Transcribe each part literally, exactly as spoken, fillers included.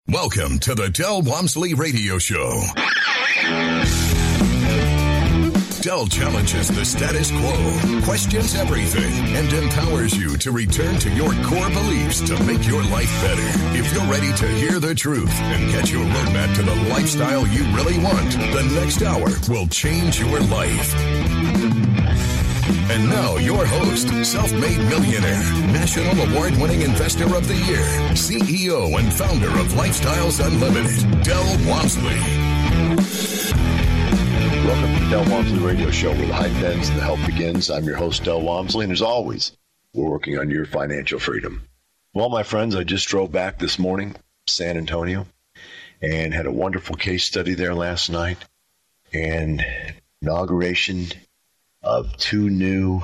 Welcome to the Del Walmsley Radio Show. Del challenges the status quo, questions everything, and empowers you to return to your core beliefs to make your life better. If you're ready to hear the truth and get your roadmap to the lifestyle you really want, the next hour will change your life. And now, your host, self-made millionaire, national award-winning investor of the year, C E O and founder of Lifestyles Unlimited, Del Walmsley. Welcome to the Del Walmsley Radio Show, where the hype ends and the help begins. I'm your host, Del Walmsley, and as always, we're working on your financial freedom. Well, my friends, I just drove back this morning, San Antonio, and had a wonderful case study there last night, and inauguration of two new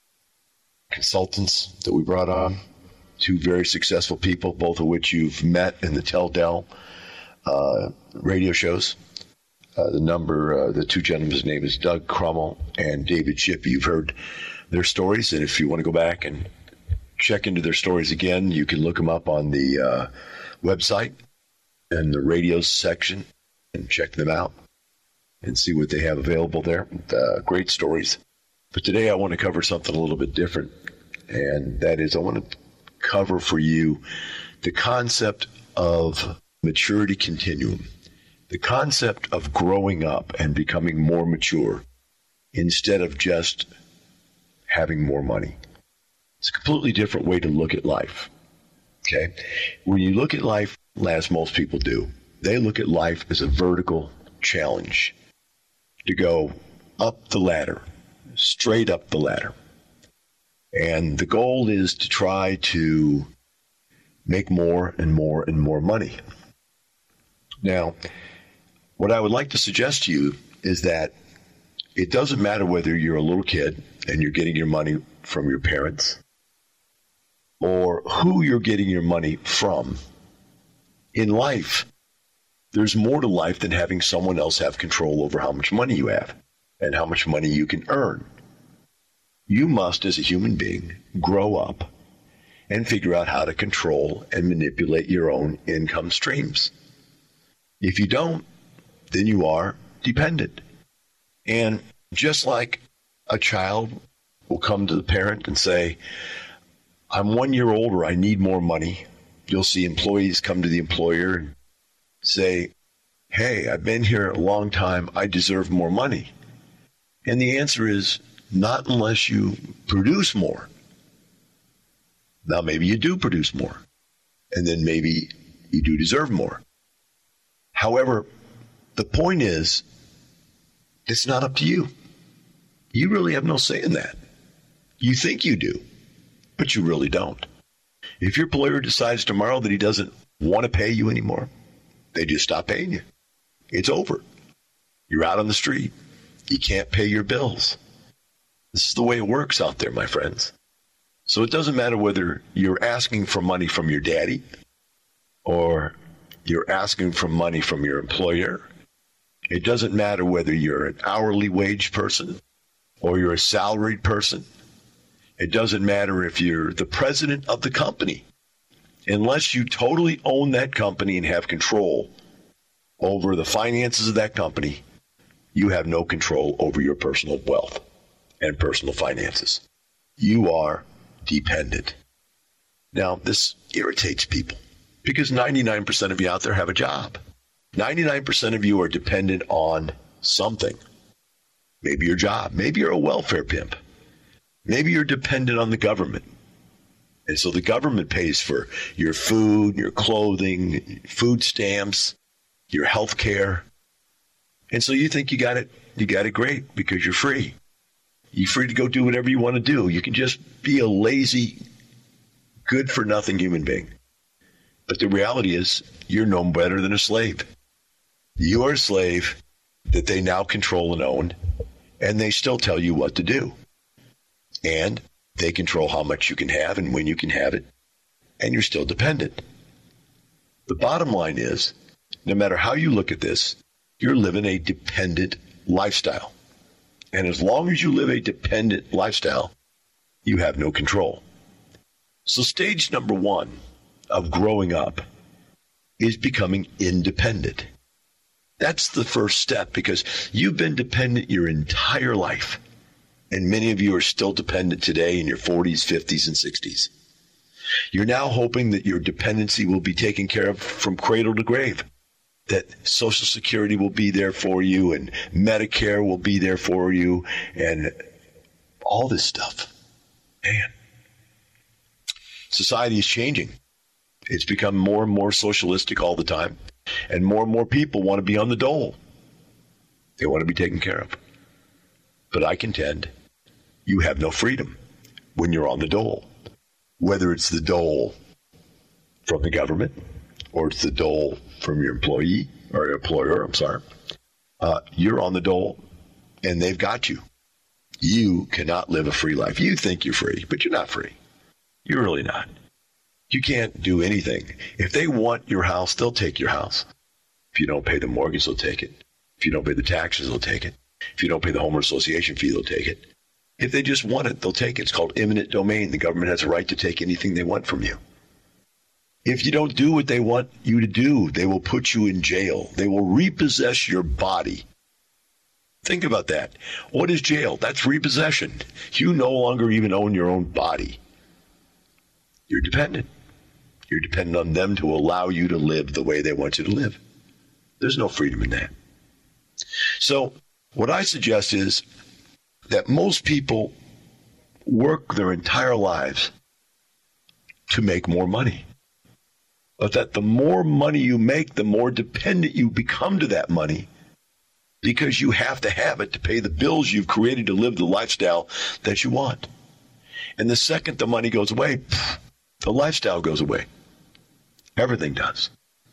consultants that we brought on, two very successful people, both of which you've met in the Tell Del uh, radio shows. Uh, the number, uh, the two gentlemen's name is Doug Crummell and David Shippey. You've heard their stories, and if you want to go back and check into their stories again, you can look them up on the uh, website and the radio section and check them out and see what they have available there. Uh, great stories. But today I want to cover something a little bit different, and that is I want to cover for you the concept of maturity continuum, the concept of growing up and becoming more mature instead of just having more money. It's a completely different way to look at life, okay? When you look at life, as most people do, they look at life as a vertical challenge to go up the ladder, straight up the ladder. And the goal is to try to make more and more and more money. Now, what I would like to suggest to you is that it doesn't matter whether you're a little kid and you're getting your money from your parents or who you're getting your money from. In life, there's more to life than having someone else have control over how much money you have and how much money you can earn. You must, as a human being, grow up and figure out how to control and manipulate your own income streams. If you don't, then you are dependent. And just like a child will come to the parent and say, I'm one year old or I need more money, you'll see employees come to the employer and say, hey, I've been here a long time, I deserve more money. And the answer is, not unless you produce more. Now, maybe you do produce more, and then maybe you do deserve more. However, the point is, it's not up to you. You really have no say in that. You think you do, but you really don't. If your employer decides tomorrow that he doesn't want to pay you anymore, they just stop paying you. It's over. You're out on the street. You can't pay your bills. This is the way it works out there, my friends. So it doesn't matter whether you're asking for money from your daddy or you're asking for money from your employer. It doesn't matter whether you're an hourly wage person or you're a salaried person. It doesn't matter if you're the president of the company. Unless you totally own that company and have control over the finances of that company, you have no control over your personal wealth and personal finances. You are dependent. Now, this irritates people because ninety-nine percent of you out there have a job. ninety-nine percent of you are dependent on something. Maybe your job. Maybe you're a welfare pimp. Maybe you're dependent on the government. And so the government pays for your food, your clothing, food stamps, your health care. And so you think you got it, you got it great because you're free. You're free to go do whatever you want to do. You can just be a lazy, good-for-nothing human being. But the reality is you're no better than a slave. You are a slave that they now control and own, and they still tell you what to do. And they control how much you can have and when you can have it, and you're still dependent. The bottom line is, no matter how you look at this, you're living a dependent lifestyle. And as long as you live a dependent lifestyle, you have no control. So stage number one of growing up is becoming independent. That's the first step, because you've been dependent your entire life. And many of you are still dependent today in your forties, fifties, and sixties. You're now hoping that your dependency will be taken care of from cradle to grave, that Social Security will be there for you and Medicare will be there for you and all this stuff. Man, society is changing. It's become more and more socialistic all the time, and more and more people want to be on the dole. They want to be taken care of. But I contend you have no freedom when you're on the dole, whether it's the dole from the government or it's the dole from your employee or your employer, I'm sorry. Uh, you're on the dole, and they've got you. You cannot live a free life. You think you're free, but you're not free. You're really not. You can't do anything. If they want your house, they'll take your house. If you don't pay the mortgage, they'll take it. If you don't pay the taxes, they'll take it. If you don't pay the homeowner association fee, they'll take it. If they just want it, they'll take it. It's called eminent domain. The government has a right to take anything they want from you. If you don't do what they want you to do, they will put you in jail. They will repossess your body. Think about that. What is jail? That's repossession. You no longer even own your own body. You're dependent. You're dependent on them to allow you to live the way they want you to live. There's no freedom in that. So what I suggest is that most people work their entire lives to make more money. But that the more money you make, the more dependent you become to that money, because you have to have it to pay the bills you've created to live the lifestyle that you want. And the second the money goes away, the lifestyle goes away. Everything does.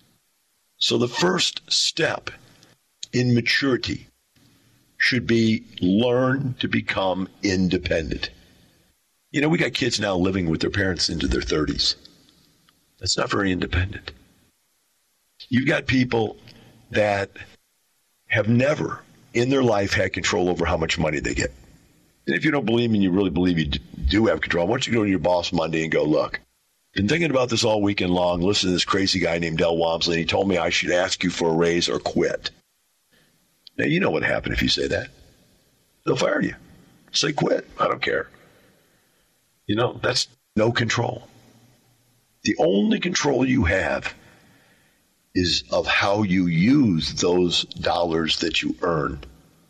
So the first step in maturity should be learn to become independent. You know, we got kids now living with their parents into their thirties. That's not very independent. You've got people that have never in their life had control over how much money they get. And if you don't believe me and you really believe you do have control, why don't you go to your boss Monday and go, look, been thinking about this all weekend long, listen to this crazy guy named Del Walmsley, and he told me I should ask you for a raise or quit. Now, you know what happened if you say that. They'll fire you. Say quit. I don't care. You know, that's no control. The only control you have is of how you use those dollars that you earn.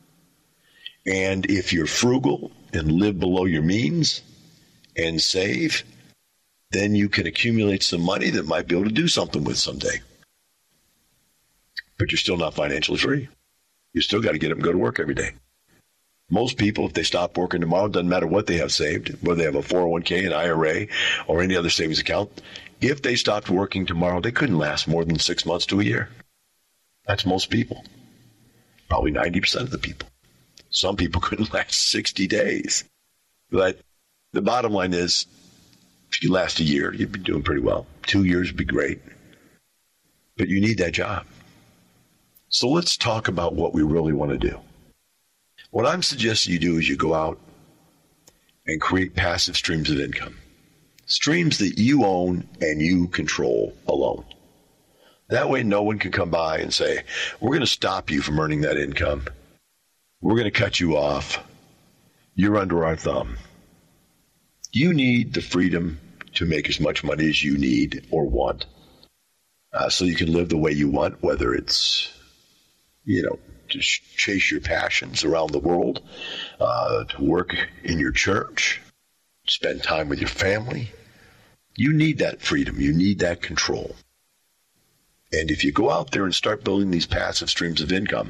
And if you're frugal and live below your means and save, then you can accumulate some money that might be able to do something with someday. But you're still not financially free. You still got to get up and go to work every day. Most people, if they stop working tomorrow, it doesn't matter what they have saved, whether they have a four oh one k, an I R A, or any other savings account. If they stopped working tomorrow, they couldn't last more than six months to a year. That's most people. Probably ninety percent of the people. Some people couldn't last sixty days. But the bottom line is, if you last a year, you'd be doing pretty well. Two years would be great. But you need that job. So let's talk about what we really want to do. What I'm suggesting you do is you go out and create passive streams of income. Streams that you own and you control alone. That way no one can come by and say, we're going to stop you from earning that income. We're going to cut you off. You're under our thumb. You need the freedom to make as much money as you need or want, uh, so you can live the way you want, whether it's, you know, to ch- chase your passions around the world, uh, to work in your church, spend time with your family. You need that freedom. You need that control. And if you go out there and start building these passive streams of income,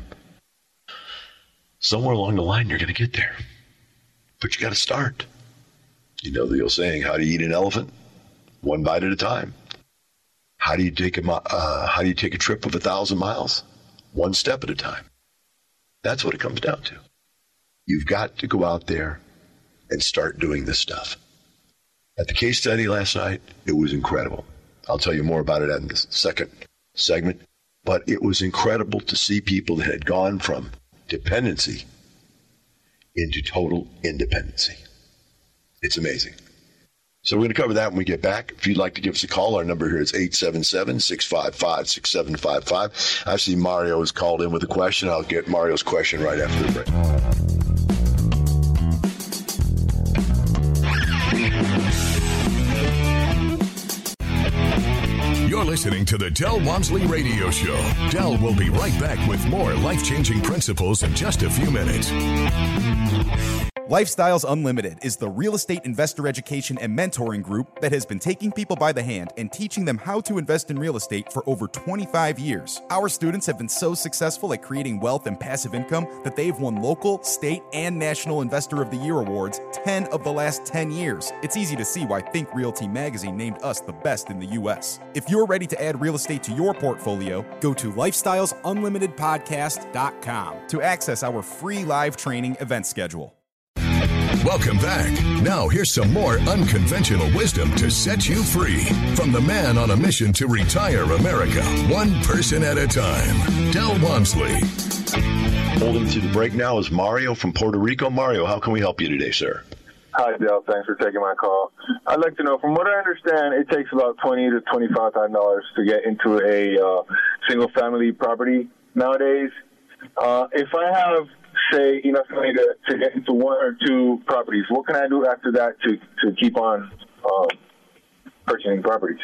somewhere along the line, you're going to get there. But you got to start. You know the old saying, how do you eat an elephant? One bite at a time. How do you take a, uh, how do you take a trip of a thousand miles? One step at a time. That's what it comes down to. You've got to go out there and start doing this stuff. At the case study last night, it was incredible. I'll tell you more about it in the second segment. But it was incredible to see people that had gone from dependency into total independency. It's amazing. So we're going to cover that when we get back. If you'd like to give us a call, our number here is eight seven seven, six five five, six seven five five. I see Mario has called in with a question. I'll get Mario's question right after the break. You're listening to the Del Walmsley Radio Show. Del will be right back with more life-changing principles in just a few minutes. Lifestyles Unlimited is the real estate investor education and mentoring group that has been taking people by the hand and teaching them how to invest in real estate for over twenty-five years. Our students have been so successful at creating wealth and passive income that they've won local, state, and national Investor of the Year awards ten of the last ten years. It's easy to see why Think Realty magazine named us the best in the U S. If you're ready to add real estate to your portfolio, go to lifestyles unlimited podcast dot com to access our free live training event schedule. Welcome back. Now here's some more unconventional wisdom to set you free from the man on a mission to retire America, one person at a time, Del Walmsley. Holding through the break now is Mario from Puerto Rico. Mario, how can we help you today, sir? Hi, Del. Thanks for taking my call. I'd like to know, from what I understand, it takes about twenty thousand to twenty-five thousand dollars to get into a uh, single-family property nowadays. Uh, if I have, say, enough money to, to get into one or two properties, what can I do after that to, to keep on um, purchasing properties?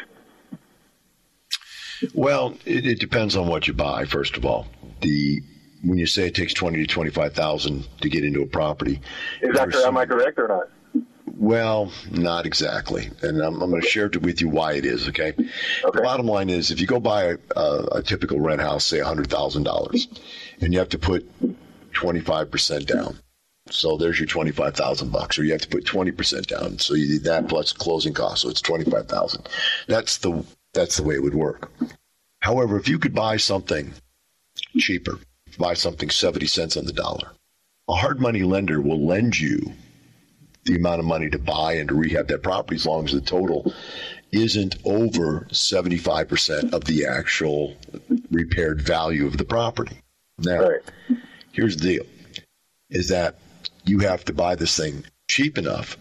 Well, it, it depends on what you buy, first of all. The When you say it takes twenty thousand to twenty-five thousand to get into a property. Is that correct? Am I correct or not? Well, not exactly. And I'm, I'm going to share with you why it is, okay? okay? The bottom line is, if you go buy a, a, a typical rent house, say one hundred thousand dollars, and you have to put twenty-five percent down. So there's your twenty-five thousand bucks, or you have to put twenty percent down. So you need that plus closing costs. So it's twenty-five thousand. That's the, that's the way it would work. However, if you could buy something cheaper, buy something seventy cents on the dollar, a hard money lender will lend you the amount of money to buy and to rehab that property as long as the total isn't over seventy-five percent of the actual repaired value of the property. Now, right. Here's the deal, is that you have to buy this thing cheap enough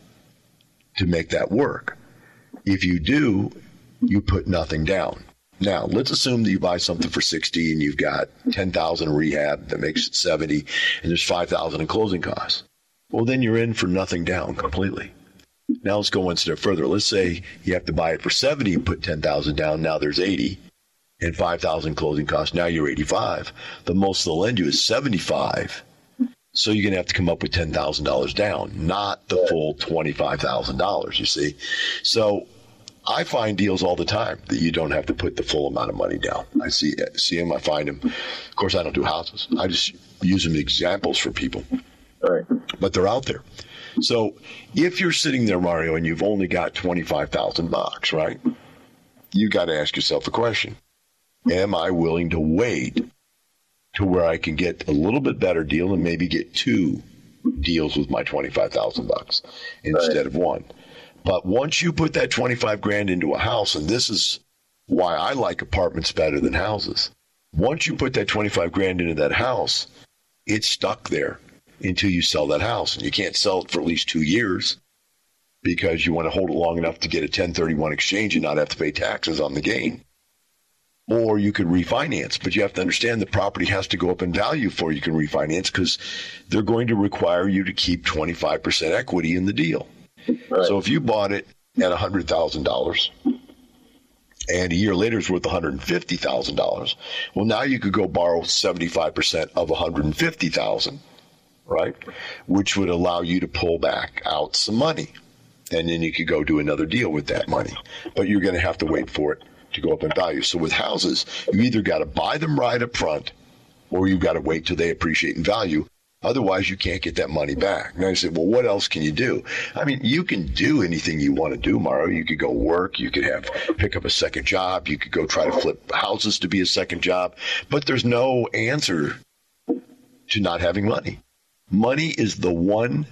to make that work. If you do, you put nothing down. Now, let's assume that you buy something for sixty and you've got ten thousand in rehab that makes it seventy, and there's five thousand in closing costs. Well, then you're in for nothing down completely. Now let's go one step further. Let's say you have to buy it for seventy and put ten thousand down. Now there's eighty and five thousand closing costs. Now you're eighty-five. The most they'll lend you is seventy-five. So you're going to have to come up with ten thousand dollars down, not the full twenty-five thousand dollars, you see. So I find deals all the time that you don't have to put the full amount of money down. I see, see them, I find them. Of course, I don't do houses. I just use them as examples for people. Right. But they're out there. So if you're sitting there, Mario, and you've only got twenty-five thousand bucks, right? You got to ask yourself a question. Am I willing to wait to where I can get a little bit better deal and maybe get two deals with my twenty-five thousand bucks instead right. of one? But once you put that twenty-five grand into a house, and this is why I like apartments better than houses. Once you put that twenty-five grand into that house, it's stuck there until you sell that house. And you can't sell it for at least two years because you want to hold it long enough to get a ten thirty-one exchange and not have to pay taxes on the gain. Or you could refinance, but you have to understand the property has to go up in value before you can refinance because they're going to require you to keep twenty-five percent equity in the deal. Right. So if you bought it at one hundred thousand dollars and a year later it's worth one hundred fifty thousand dollars, well, now you could go borrow seventy-five percent of one hundred fifty thousand dollars, right? Which would allow you to pull back out some money. And then you could go do another deal with that money. But you're going to have to wait for it to go up in value. So with houses, you either got to buy them right up front or you've got to wait till they appreciate in value. Otherwise, you can't get that money back. Now you say, well, what else can you do? I mean, you can do anything you want to do, Mario. You could go work. You could have pick up a second job. You could go try to flip houses to be a second job. But there's no answer to not having money. Money is the one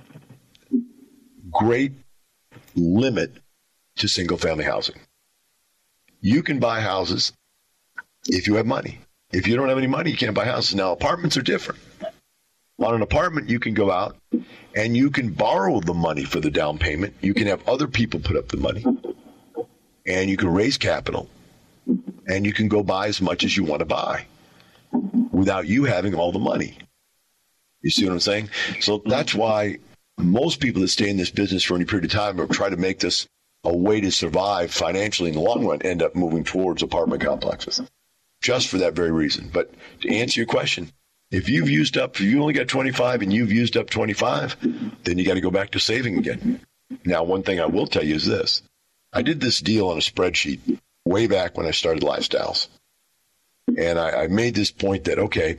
great limit to single-family housing. You can buy houses if you have money. If you don't have any money, you can't buy houses. Now, apartments are different. On an apartment, you can go out and you can borrow the money for the down payment. You can have other people put up the money, and you can raise capital, and you can go buy as much as you want to buy without you having all the money. You see what I'm saying? So that's why most people that stay in this business for any period of time or try to make this a way to survive financially in the long run end up moving towards apartment complexes, just for that very reason. But to answer your question, if you've used up, if you only got twenty-five and you've used up twenty-five, then you got to go back to saving again. Now, one thing I will tell you is this. I did this deal on a spreadsheet way back when I started Lifestyles. And I, I made this point that, okay,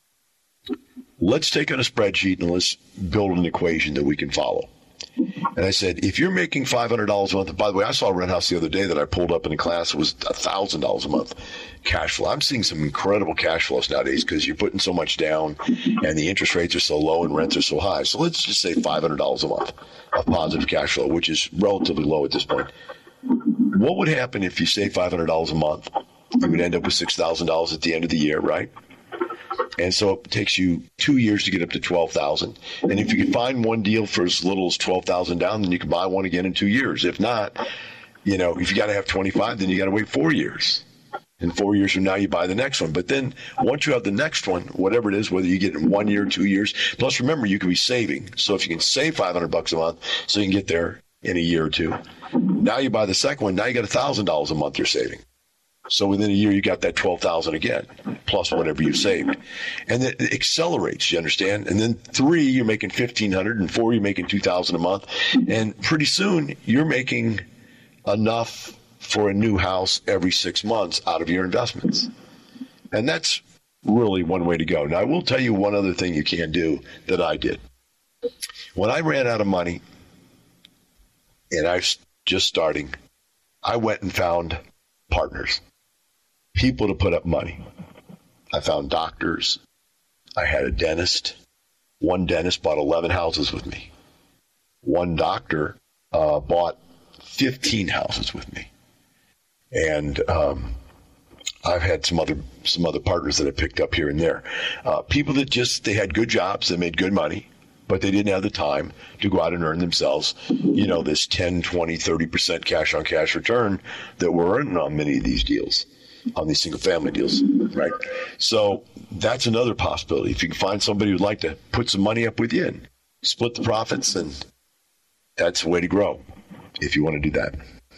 let's take on a spreadsheet and let's build an equation that we can follow. And I said, if you're making five hundred dollars a month, and by the way, I saw a rent house the other day that I pulled up in a class, it was one thousand dollars a month cash flow. I'm seeing some incredible cash flows nowadays because you're putting so much down and the interest rates are so low and rents are so high. So let's just say five hundred dollars a month of positive cash flow, which is relatively low at this point. What would happen if you save five hundred dollars a month? You would end up with six thousand dollars at the end of the year, right? And so it takes you two years to get up to twelve thousand dollars. And if you can find one deal for as little as twelve thousand dollars down, then you can buy one again in two years. If not, you know, if you got to have twenty-five, then you got to wait four years. And four years from now, you buy the next one. But then once you have the next one, whatever it is, whether you get it in one year, two years, plus remember, you can be saving. So if you can save five hundred bucks a month so you can get there in a year or two, now you buy the second one, now you got one thousand dollars a month you're saving. So within a year, you got that twelve thousand again, plus whatever you saved. And it accelerates, you understand? And then three, you're making fifteen hundred, and four, you're making two thousand a month. And pretty soon, you're making enough for a new house every six months out of your investments. And that's really one way to go. Now, I will tell you one other thing you can do that I did. When I ran out of money, and I was just starting, I went and found partners. People to put up money. I found doctors. I had a dentist. One dentist bought eleven houses with me. One doctor uh, bought fifteen houses with me. And um, I've had some other some other partners that I picked up here and there. Uh, people that just, they had good jobs, they made good money, but they didn't have the time to go out and earn themselves, you know, this ten, twenty, thirty percent cash on cash return that we're earning on many of these deals, on these single family deals, right? So that's another possibility. If you can find somebody who'd like to put some money up with you and split the profits, then that's a way to grow if you want to do that.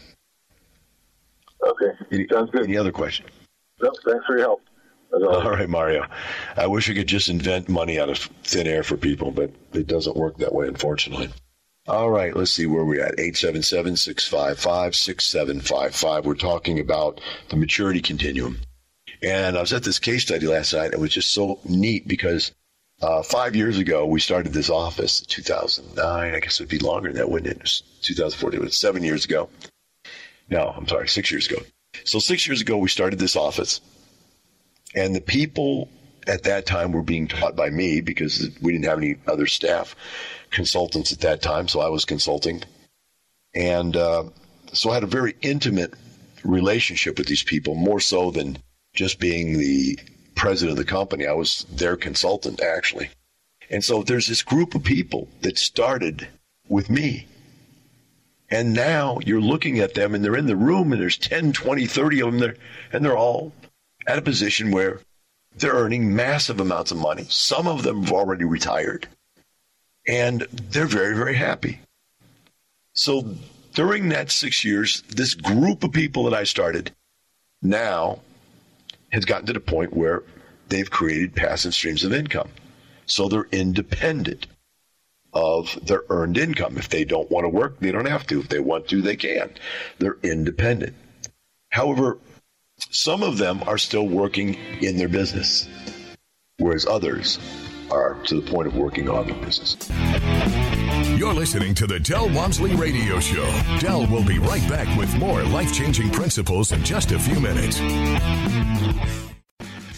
Okay, any, sounds good. Any other question? Nope, thanks for your help. All right, Mario. I wish I could just invent money out of thin air for people, but it doesn't work that way, unfortunately. All right, let's see where we're at. eight seven seven, six five five, six seven five five. We're talking about the maturity continuum. And I was at this case study last night. It was just so neat because uh, five years ago, we started this office, two thousand nine. I guess it would be longer than that, wouldn't it? It was two thousand fourteen. It was seven years ago. No, I'm sorry, six years ago. So six years ago, we started this office. And the people at that time were being taught by me because we didn't have any other staff consultants at that time, so I was consulting. And uh, so I had a very intimate relationship with these people, more so than just being the president of the company. I was their consultant, actually. And so there's this group of people that started with me. And now you're looking at them, and they're in the room, and there's ten, twenty, thirty of them there, and they're all at a position where they're earning massive amounts of money. Some of them have already retired, and they're very, very happy. So during that six years, this group of people that I started now has gotten to the point where they've created passive streams of income. So they're independent of their earned income. If they don't want to work, they don't have to. If they want to, they can. They're independent. However, some of them are still working in their business, whereas others are to the point of working on their business. You're listening to the Del Walmsley Radio Show. Del will be right back with more life-changing principles in just a few minutes.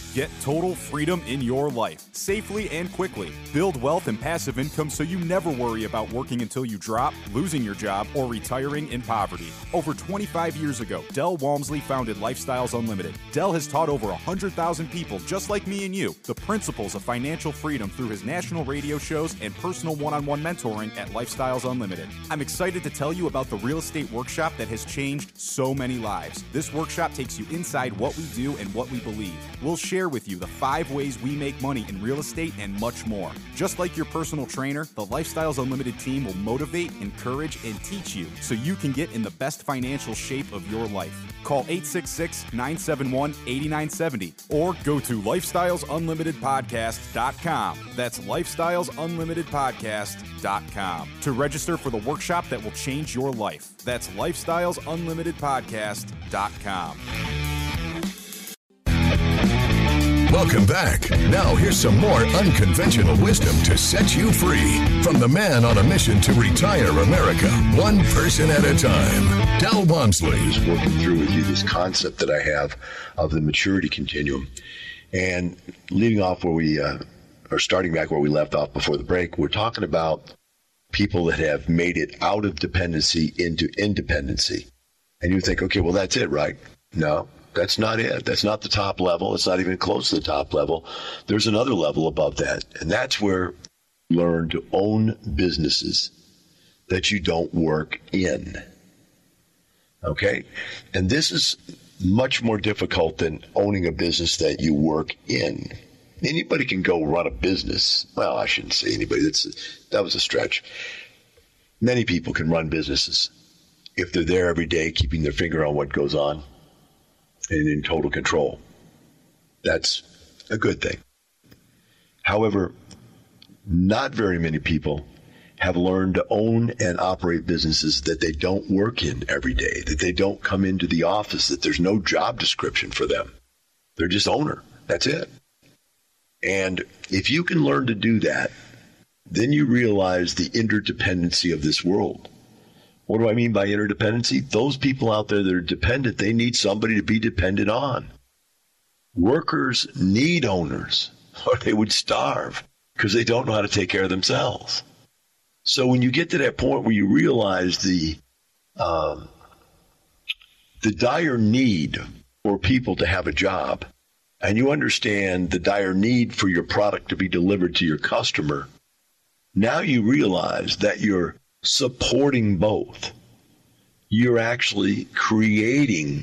Get total freedom in your life, safely and quickly. Build wealth and passive income so you never worry about working until you drop, losing your job, or retiring in poverty. Over twenty-five years ago, Del Walmsley founded Lifestyles Unlimited. Del has taught over one hundred thousand people just like me and you the principles of financial freedom through his national radio shows and personal one-on-one mentoring at Lifestyles Unlimited. I'm excited to tell you about the real estate workshop that has changed so many lives. This workshop takes you inside what we do and what we believe. We'll share with you the five ways we make money in real estate and much more. Just like your personal trainer, the Lifestyles Unlimited team will motivate, encourage, and teach you so you can get in the best financial shape of your life. Call eight six six, nine seven one, eight nine seven zero or go to lifestyles unlimited podcast dot com. That's lifestyles unlimited podcast dot com to register for the workshop that will change your life. That's lifestyles unlimited podcast dot com. Welcome back. Now here's some more unconventional wisdom to set you free from the man on a mission to retire America, one person at a time, Del Walmsley. Just working through with you this concept that I have of the maturity continuum. And leading off where we, uh, or starting back where we left off before the break, we're talking about people that have made it out of dependency into independency. And you think, okay, well, that's it, right? No. That's not it. That's not the top level. It's not even close to the top level. There's another level above that. And that's where you learn to own businesses that you don't work in. Okay? And this is much more difficult than owning a business that you work in. Anybody can go run a business. Well, I shouldn't say anybody. That's, that was a stretch. Many people can run businesses if they're there every day, keeping their finger on what goes on and in total control. That's a good thing. However, not very many people have learned to own and operate businesses that they don't work in every day, that they don't come into the office, that there's no job description for them. They're just owner. That's it. And if you can learn to do that, then you realize the interdependency of this world. What do I mean by interdependency? Those people out there that are dependent, they need somebody to be dependent on. Workers need owners, or they would starve because they don't know how to take care of themselves. So when you get to that point where you realize the um, the dire need for people to have a job, and you understand the dire need for your product to be delivered to your customer, now you realize that you're supporting both. You're actually creating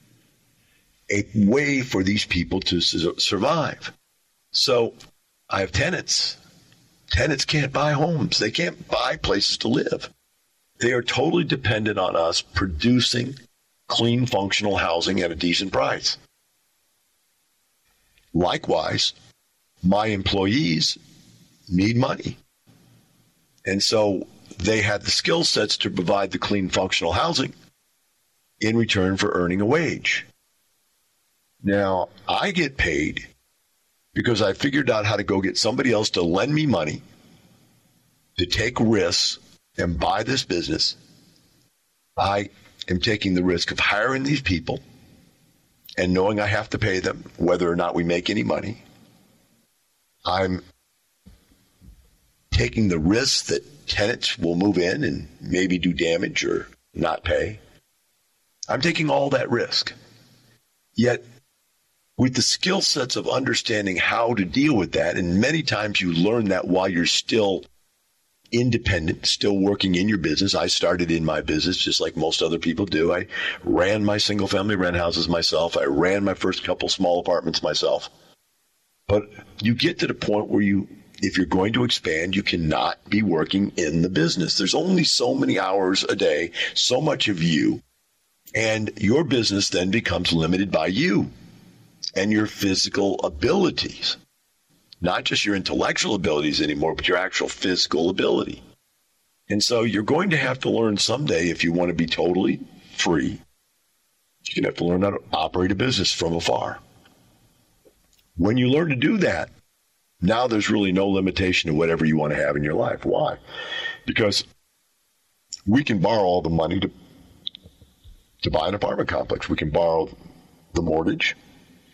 a way for these people to su- survive. So I have tenants. Tenants can't buy homes. They can't buy places to live. They are totally dependent on us producing clean, functional housing at a decent price. Likewise, my employees need money. And so they had the skill sets to provide the clean, functional housing in return for earning a wage. Now, I get paid because I figured out how to go get somebody else to lend me money to take risks and buy this business. I am taking the risk of hiring these people and knowing I have to pay them whether or not we make any money. I'm taking the risk that tenants will move in and maybe do damage or not pay. I'm taking all that risk. Yet, with the skill sets of understanding how to deal with that, and many times you learn that while you're still independent, still working in your business. I started in my business just like most other people do. I ran my single-family rent houses myself. I ran my first couple small apartments myself. But you get to the point where you if you're going to expand, you cannot be working in the business. There's only so many hours a day, so much of you, and your business then becomes limited by you and your physical abilities. Not just your intellectual abilities anymore, but your actual physical ability. And so you're going to have to learn someday, if you want to be totally free, you're going to have to learn how to operate a business from afar. When you learn to do that, now there's really no limitation to whatever you want to have in your life. Why? Because we can borrow all the money to to buy an apartment complex. We can borrow the mortgage.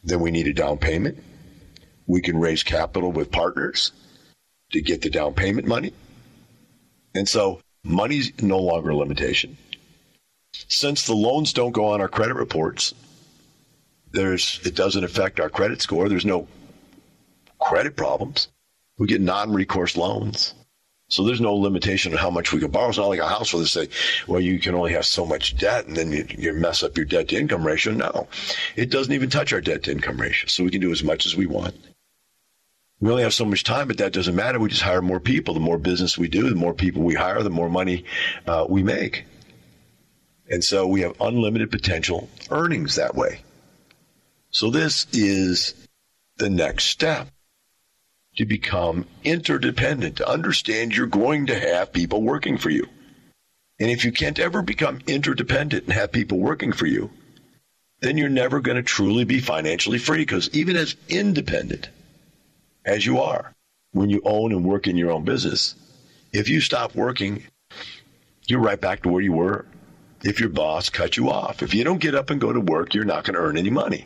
then we need a down payment. We can raise capital with partners to get the down payment money. And so money's no longer a limitation. Since the loans don't go on our credit reports, there's it doesn't affect our credit score. There's no credit problems. We get non-recourse loans. So there's no limitation on how much we can borrow. It's not like a house where they say, well, you can only have so much debt and then you, you mess up your debt-to-income ratio. No, it doesn't even touch our debt-to-income ratio. So we can do as much as we want. We only have so much time, but that doesn't matter. We just hire more people. The more business we do, the more people we hire, the more money uh, we make. And so we have unlimited potential earnings that way. So this is the next step. To become interdependent, to understand you're going to have people working for you. And if you can't ever become interdependent and have people working for you, then you're never going to truly be financially free, because even as independent as you are, when you own and work in your own business, if you stop working, you're right back to where you were if your boss cut you off. If you don't get up and go to work, you're not going to earn any money.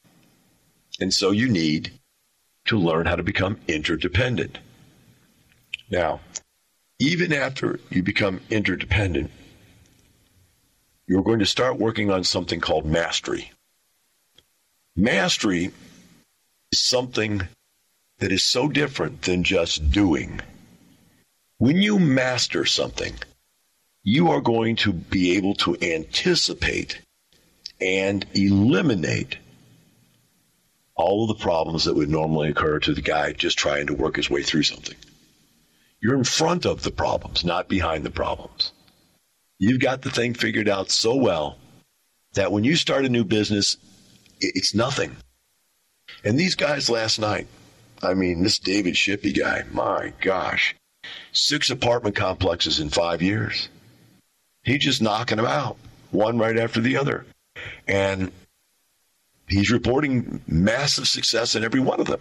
And so you need to learn how to become interdependent. Now, even after you become interdependent, you're going to start working on something called mastery. Mastery is something that is so different than just doing. When you master something, you are going to be able to anticipate and eliminate all of the problems that would normally occur to the guy just trying to work his way through something. You're in front of the problems, not behind the problems. You've got the thing figured out so well that when you start a new business, it's nothing. And these guys last night, I mean, this David Shippey guy, my gosh, six apartment complexes in five years. He's just knocking them out, one right after the other. And he's reporting massive success in every one of them.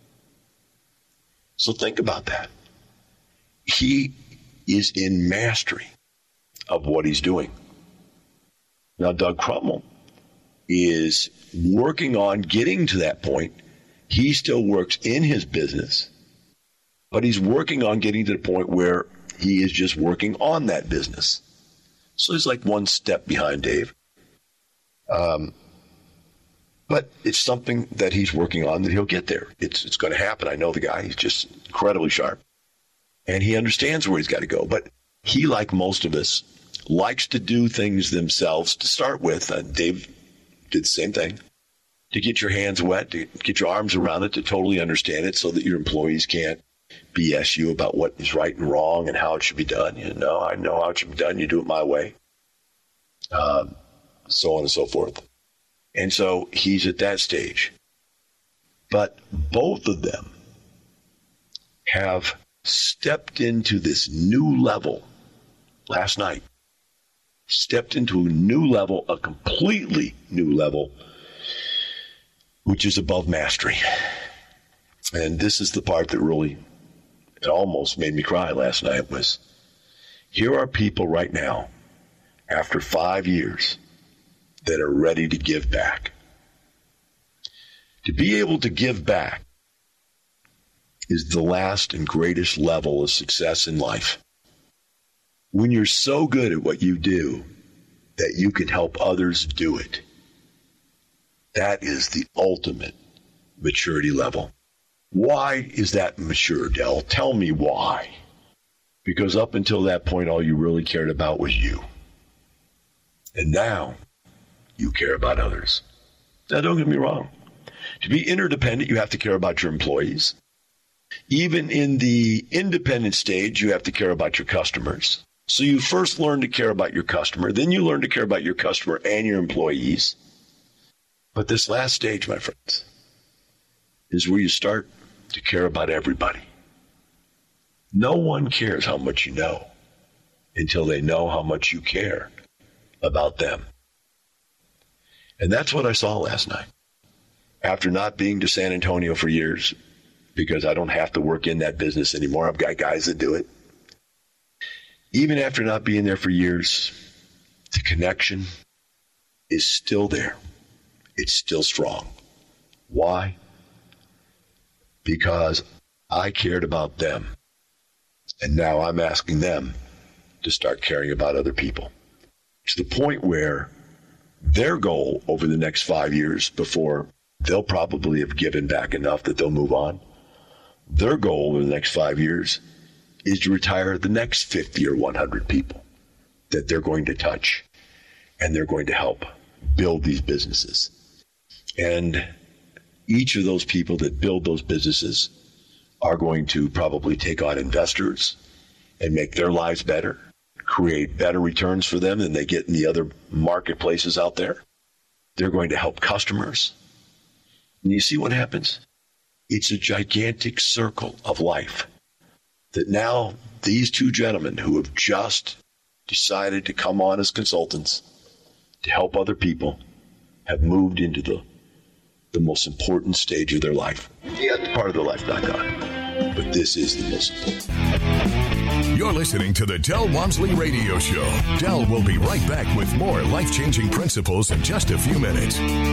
So think about that. He is in mastery of what he's doing. Now, Doug Crummell is working on getting to that point. He still works in his business, but he's working on getting to the point where he is just working on that business. So he's like one step behind Dave. Um, But it's something that he's working on that he'll get there. It's it's going to happen. I know the guy. He's just incredibly sharp. And he understands where he's got to go. But he, like most of us, likes to do things themselves to start with. Uh, Dave did the same thing. To get your hands wet, to get your arms around it, to totally understand it so that your employees can't B S you about what is right and wrong and how it should be done. You know, I know how it should be done. You do it my way. Um, so on and so forth. And so he's at that stage. But both of them have stepped into this new level last night. Stepped into a new level, a completely new level, which is above mastery. And this is the part that really, it almost made me cry last night, was here are people right now, after five years, that are ready to give back. To be able to give back is the last and greatest level of success in life. When you're so good at what you do that you can help others do it, that is the ultimate maturity level. Why is that mature, Del? Tell me why. Because up until that point, all you really cared about was you. And now, you care about others. Now, don't get me wrong. To be interdependent, you have to care about your employees. Even in the independent stage, you have to care about your customers. So you first learn to care about your customer, then you learn to care about your customer and your employees. But this last stage, my friends, is where you start to care about everybody. No one cares how much you know until they know how much you care about them. And that's what I saw last night. After not being to San Antonio for years, because I don't have to work in that business anymore, I've got guys that do it. Even after not being there for years, the connection is still there. It's still strong. Why? Because I cared about them. And now I'm asking them to start caring about other people. To the point where their goal over the next five years before they'll probably have given back enough that they'll move on, their goal over the next five years is to retire the next fifty or one hundred people that they're going to touch, and they're going to help build these businesses. And each of those people that build those businesses are going to probably take on investors and make their lives better, create better returns for them than they get in the other marketplaces out there. They're going to help customers. And you see what happens? It's a gigantic circle of life that now these two gentlemen who have just decided to come on as consultants to help other people have moved into the, the most important stage of their life. Yet part of their life not gone, but this is the most important. You're listening to the Del Walmsley Radio Show. Del will be right back with more life-changing principles in just a few minutes.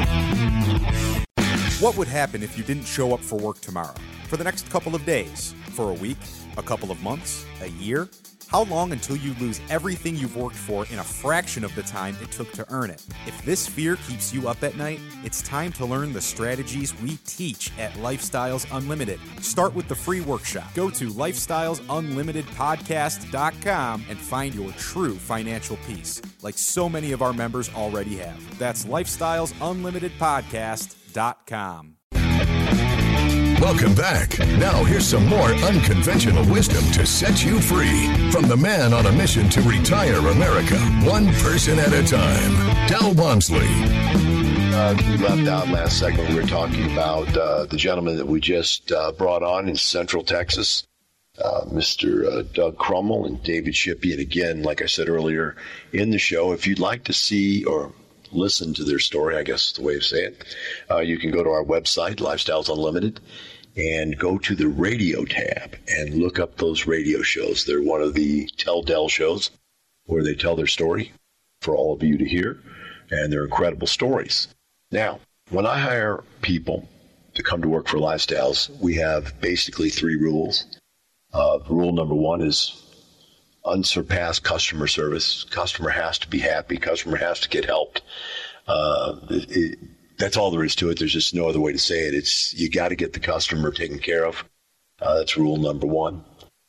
What would happen if you didn't show up for work tomorrow? For the next couple of days? For a week? A couple of months? A year? How long until you lose everything you've worked for in a fraction of the time it took to earn it? If this fear keeps you up at night, it's time to learn the strategies we teach at Lifestyles Unlimited. Start with the free workshop. Go to lifestyles unlimited podcast dot com and find your true financial peace, like so many of our members already have. That's lifestyles unlimited podcast dot com. Welcome back. Now here's some more unconventional wisdom to set you free from the man on a mission to retire America, one person at a time, Del Walmsley. Uh, we left out last segment. We were talking about uh, the gentleman that we just uh, brought on in Central Texas, uh, Mister Uh, Doug Crummell and David Shippey. And again, like I said earlier in the show, if you'd like to see or listen to their story, I guess is the way of saying it, uh, you can go to our website, Lifestyles Unlimited, and go to the radio tab and look up those radio shows. They're one of the Tell Del shows where they tell their story for all of you to hear, and they're incredible stories. Now, when I hire people to come to work for Lifestyles, we have basically three rules. Uh, rule number one is unsurpassed customer service. Customer has to be happy. Customer has to get helped. Uh, it, it, that's all there is to it. There's just no other way to say it. It's you got to get the customer taken care of. Uh, that's rule number one.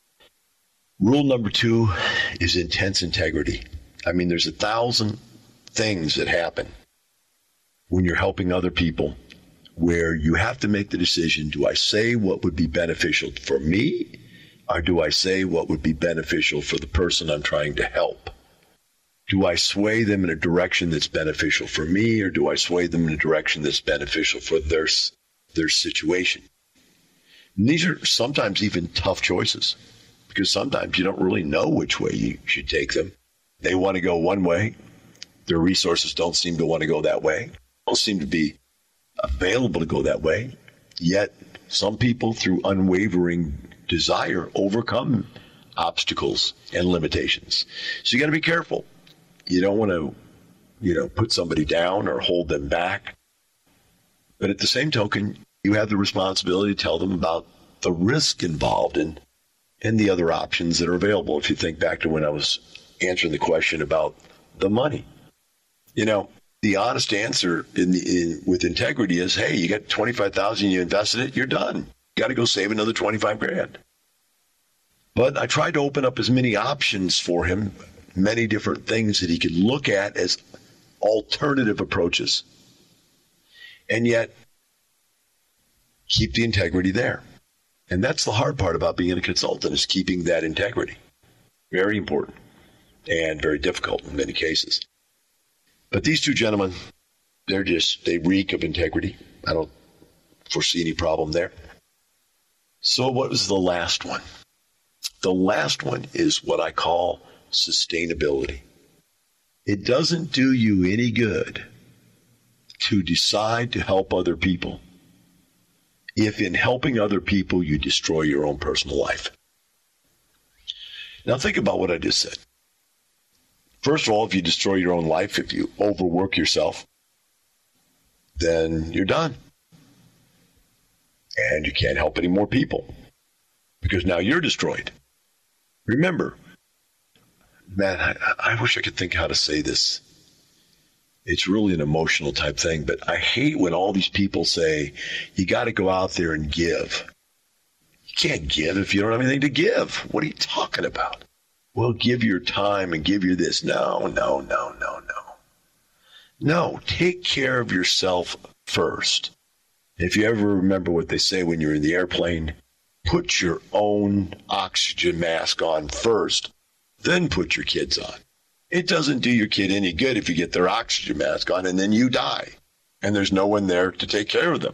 Rule number two is intense integrity. I mean, there's a thousand things that happen when you're helping other people where you have to make the decision, do I say what would be beneficial for me, or do I say what would be beneficial for the person I'm trying to help? Do I sway them in a direction that's beneficial for me, or do I sway them in a direction that's beneficial for their, their situation? And these are sometimes even tough choices, because sometimes you don't really know which way you should take them. They want to go one way. Their resources don't seem to want to go that way. Don't seem to be available to go that way. Yet some people, through unwavering desire, overcome obstacles and limitations. So you got to be careful. You don't want to, you know, put somebody down or hold them back. But at the same token, you have the responsibility to tell them about the risk involved in and the other options that are available. If you think back to when I was answering the question about the money, you know, the honest answer in the, in, with integrity is, hey, you got twenty-five thousand dollars, you invested it, you're done. You got to go save another twenty-five grand. But I tried to open up as many options for him, many different things that he could look at as alternative approaches, and yet keep the integrity there. And that's the hard part about being a consultant, is keeping that integrity. Very important and very difficult in many cases. But these two gentlemen, they're just, they reek of integrity. I don't foresee any problem there. So what was the last one? The last one is what I call sustainability. It doesn't do you any good to decide to help other people if in helping other people you destroy your own personal life. Now think about what I just said. First of all, if you destroy your own life, if you overwork yourself, then you're done. And you can't help any more people because now you're destroyed. Remember, man, I, I wish I could think how to say this. It's really an emotional type thing, but I hate when all these people say, you got to go out there and give. You can't give if you don't have anything to give. What are you talking about? Well, give your time and give your this. No, no, no, no, no. No, take care of yourself first. If you ever remember what they say when you're in the airplane, put your own oxygen mask on first, then put your kids on. It doesn't do your kid any good if you get their oxygen mask on and then you die and there's no one there to take care of them,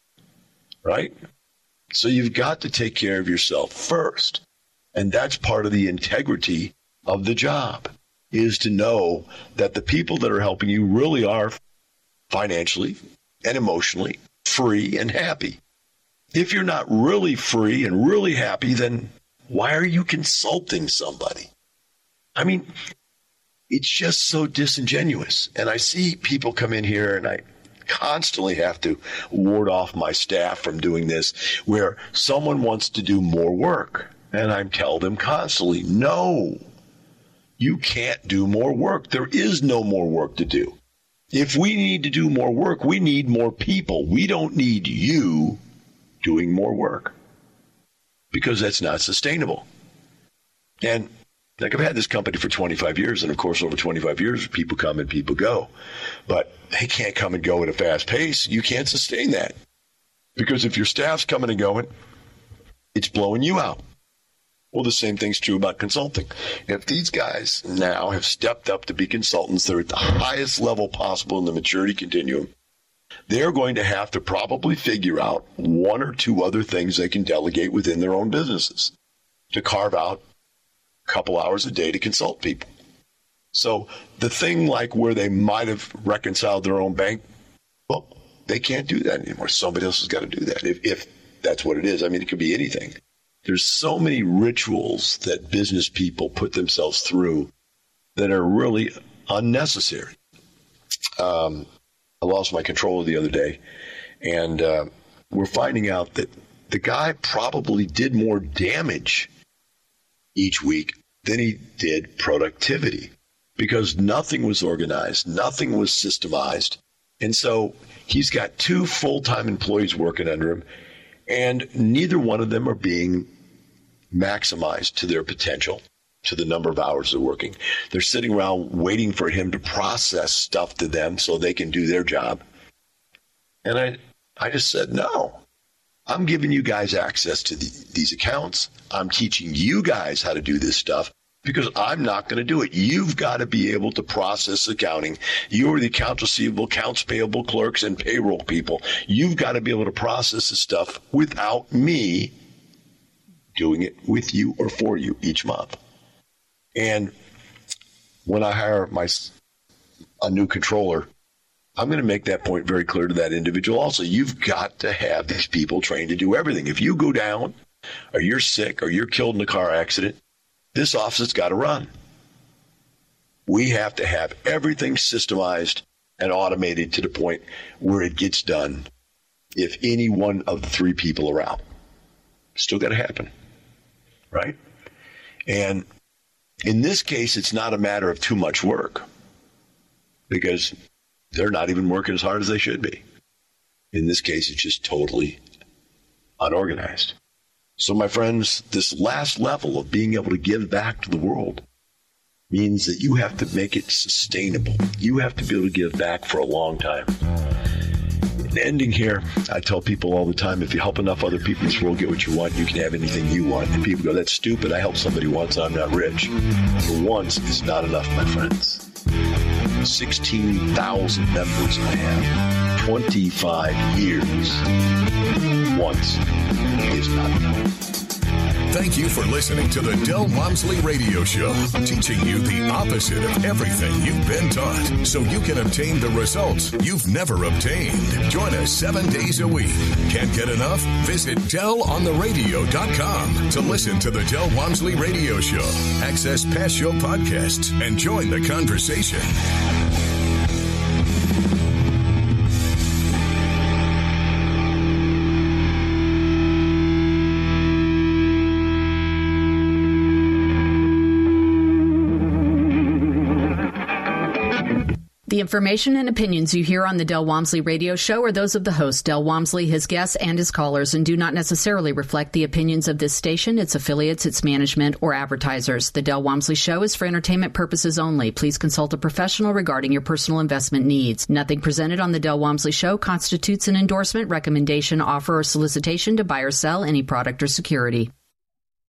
right? So you've got to take care of yourself first. And that's part of the integrity of the job, is to know that the people that are helping you really are financially and emotionally free and happy. If you're not really free and really happy, then why are you consulting somebody? I mean, it's just so disingenuous. And I see people come in here and I constantly have to ward off my staff from doing this, where someone wants to do more work. And I tell them constantly, no, you can't do more work. There is no more work to do. If we need to do more work, we need more people. We don't need you doing more work because that's not sustainable. And like I've had this company for twenty-five years, and of course, over twenty-five years, people come and people go. But they can't come and go at a fast pace. You can't sustain that because if your staff's coming and going, it's blowing you out. Well, the same thing's true about consulting. If these guys now have stepped up to be consultants, they're at the highest level possible in the maturity continuum, they're going to have to probably figure out one or two other things they can delegate within their own businesses to carve out a couple hours a day to consult people. So the thing like where they might have reconciled their own bank, well, they can't do that anymore. Somebody else has got to do that if, if that's what it is. I mean, it could be anything. There's so many rituals that business people put themselves through that are really unnecessary. Um, I lost my controller the other day, and uh, we're finding out that the guy probably did more damage each week than he did productivity because nothing was organized, nothing was systemized. And so he's got two full-time employees working under him, and neither one of them are being maximized to their potential, to the number of hours they're working. They're sitting around waiting for him to process stuff to them so they can do their job. And I, I just said, no, I'm giving you guys access to the, these accounts. I'm teaching you guys how to do this stuff because I'm not going to do it. You've got to be able to process accounting. You're the accounts receivable, accounts payable clerks, and payroll people. You've got to be able to process this stuff without me doing it with you or for you each month. And when I hire my a new controller, I'm going to make that point very clear to that individual also. You've got to have these people trained to do everything. If you go down or you're sick or you're killed in a car accident, this office has got to run. We have to have everything systemized and automated to the point where it gets done if any one of the three people are out. Still got to happen, right? And in this case, it's not a matter of too much work because they're not even working as hard as they should be. In this case, it's just totally unorganized. So, my friends, this last level of being able to give back to the world means that you have to make it sustainable. You have to be able to give back for a long time. And ending here, I tell people all the time, if you help enough other people in this world get what you want, you can have anything you want. And people go, that's stupid. I helped somebody once. I'm not rich. For once is not enough, my friends. sixteen thousand members I have. twenty-five years. Once is not enough. Thank you for listening to the Del Walmsley Radio Show, teaching you the opposite of everything you've been taught so you can obtain the results you've never obtained. Join us seven days a week. Can't get enough? Visit del on the radio dot com to listen to the Del Walmsley Radio Show, access past show podcasts, and join the conversation. The information and opinions you hear on the Del Walmsley Radio Show are those of the host, Del Walmsley, his guests, and his callers, and do not necessarily reflect the opinions of this station, its affiliates, its management, or advertisers. The Del Walmsley Show is for entertainment purposes only. Please consult a professional regarding your personal investment needs. Nothing presented on the Del Walmsley Show constitutes an endorsement, recommendation, offer, or solicitation to buy or sell any product or security.